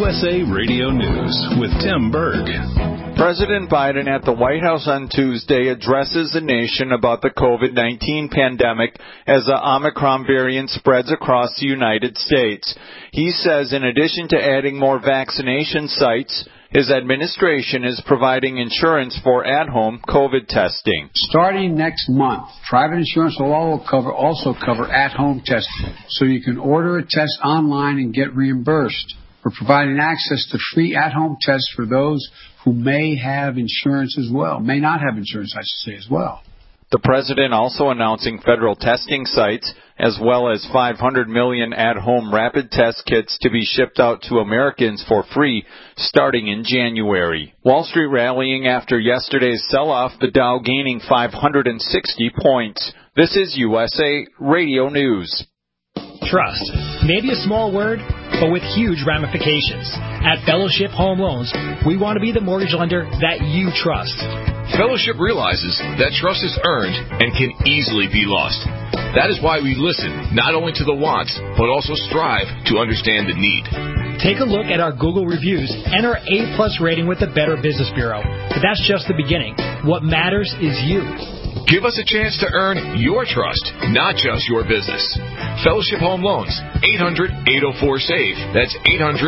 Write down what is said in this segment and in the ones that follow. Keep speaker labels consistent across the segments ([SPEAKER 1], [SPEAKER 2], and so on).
[SPEAKER 1] USA Radio News with Tim Berg.
[SPEAKER 2] President Biden at the White House on Tuesday addresses the nation about the COVID-19 pandemic as the Omicron variant spreads across the United States. He says in addition to adding more vaccination sites, his administration is providing insurance for at-home COVID testing.
[SPEAKER 3] Starting next month, private insurance will also cover at-home testing, so you can order a test online and get reimbursed. We're providing access to free at-home tests for those who may have insurance as well, may not have insurance, I should say, as well.
[SPEAKER 2] The president also announcing federal testing sites, as well as 500 million at-home rapid test kits to be shipped out to Americans for free starting in January. Wall Street rallying after yesterday's sell-off, the Dow gaining 560 points. This is USA Radio News.
[SPEAKER 4] Trust. Maybe a small word, but with huge ramifications. At Fellowship Home Loans, we want to be the mortgage lender that you trust.
[SPEAKER 5] Fellowship realizes that trust is earned and can easily be lost. That is why we listen not only to the wants, but also strive to understand the need.
[SPEAKER 4] Take a look at our Google reviews and our A+ rating with the Better Business Bureau. But that's just the beginning. What matters is you.
[SPEAKER 5] Give us a chance to earn your trust, not just your business. Fellowship Home Loans, 800-804-SAVE. That's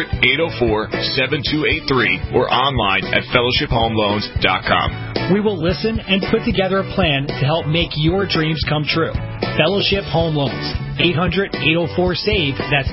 [SPEAKER 5] 800-804-7283 or online at fellowshiphomeloans.com.
[SPEAKER 4] We will listen and put together a plan to help make your dreams come true. Fellowship Home Loans, 800-804-SAVE. That's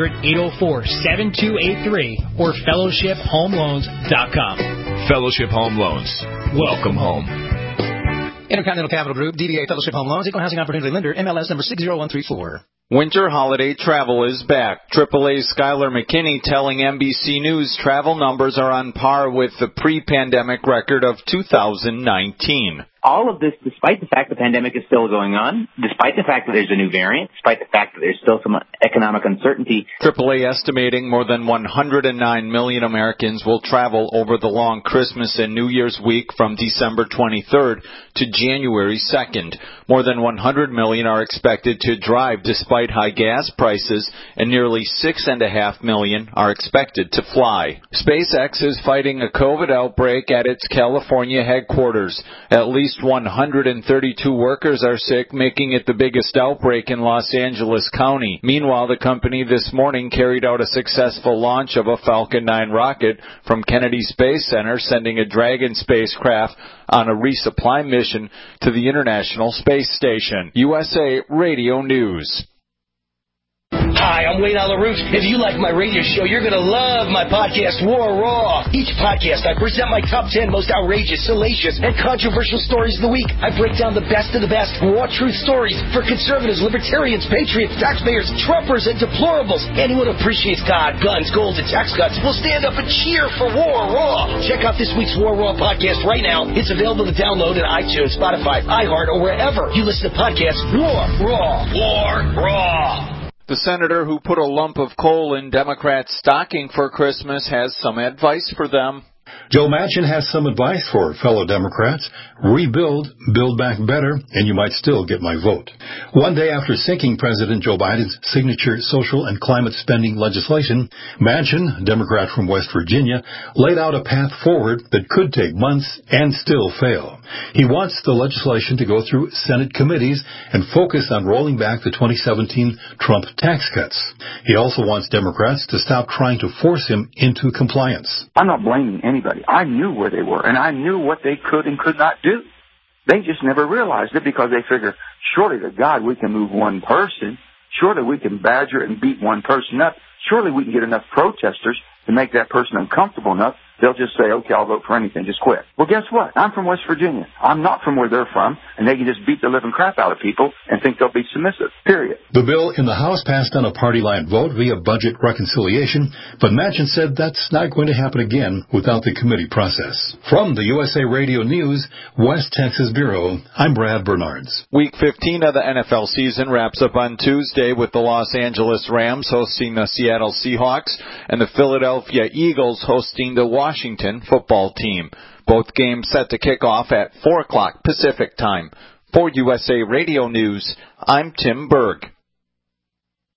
[SPEAKER 4] 800-804-7283 or fellowshiphomeloans.com.
[SPEAKER 5] Fellowship Home Loans. Welcome home.
[SPEAKER 6] Intercontinental Capital Group, DBA Fellowship Home Loans, Equal Housing Opportunity Lender, MLS number 60134.
[SPEAKER 2] Winter holiday travel is back. AAA's Skylar McKinney telling NBC News travel numbers are on par with the pre-pandemic record of 2019.
[SPEAKER 7] All of this, despite the fact the pandemic is still going on, despite the fact that there's a new variant, despite the fact that there's still some economic uncertainty.
[SPEAKER 2] AAA estimating more than 109 million Americans will travel over the long Christmas and New Year's week from December 23rd to January 2nd. More than 100 million are expected to drive despite high gas prices, and nearly 6.5 million are expected to fly. SpaceX is fighting a COVID outbreak at its California headquarters. At least 132 workers are sick, making it the biggest outbreak in Los Angeles County. Meanwhile, the company this morning carried out a successful launch of a Falcon 9 rocket from Kennedy Space Center, sending a Dragon spacecraft on a resupply mission to the International Space Station. USA Radio News.
[SPEAKER 8] Hi, I'm Wayne on the Roof. If you like my radio show, you're going to love my podcast, War Raw. Each podcast, I present my top 10 most outrageous, salacious, and controversial stories of the week. I break down the best of the best raw truth stories for conservatives, libertarians, patriots, taxpayers, Trumpers, and deplorables. Anyone who appreciates God, guns, gold, and tax cuts will stand up and cheer for War Raw. Check out this week's War Raw podcast right now. It's available to download in iTunes, Spotify, iHeart, or wherever you listen to podcasts. War Raw. War Raw.
[SPEAKER 2] The senator who put a lump of coal in Democrats' stocking for Christmas has some advice for them.
[SPEAKER 9] Joe Manchin has some advice for fellow Democrats. Rebuild, build back better, and you might still get my vote. One day after sinking President Joe Biden's signature social and climate spending legislation, Manchin, Democrat from West Virginia, laid out a path forward that could take months and still fail. He wants the legislation to go through Senate committees and focus on rolling back the 2017 Trump tax cuts. He also wants Democrats to stop trying to force him into compliance.
[SPEAKER 10] I'm not blaming anybody. I knew where they were, and I knew what they could and could not do. They just never realized it because they figure, surely to God we can move one person. Surely we can badger and beat one person up. Surely we can get enough protesters to make that person uncomfortable enough. They'll just say, okay, I'll vote for anything, just quit. Well, guess what? I'm from West Virginia. I'm not from where they're from, and they can just beat the living crap out of people and think they'll be submissive, period.
[SPEAKER 9] The bill in the House passed on a party line vote via budget reconciliation, but Manchin said that's not going to happen again without the committee process. From the USA Radio News, West Texas Bureau, I'm Brad Bernards.
[SPEAKER 2] Week 15 of the NFL season wraps up on Tuesday with the Los Angeles Rams hosting the Seattle Seahawks and the Philadelphia Eagles hosting the Washington football team. Both games set to kick off at 4 o'clock Pacific time. For USA Radio News, I'm Tim Berg.